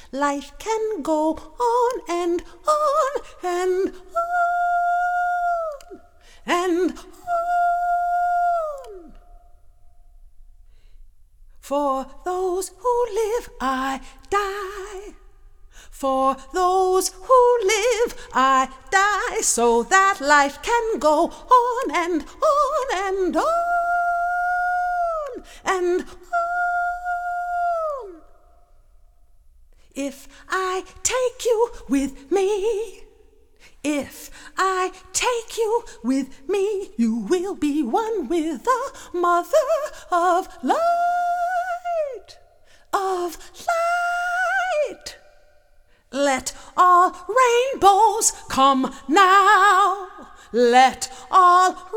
Life can go on and on and on and on. For those who live, I die. For those who live, I die, so that life can go on and on and on and on. If I take you with me, if I take you with me, you will be one with the Mother of Light, of light. Let all rainbows come now. Let all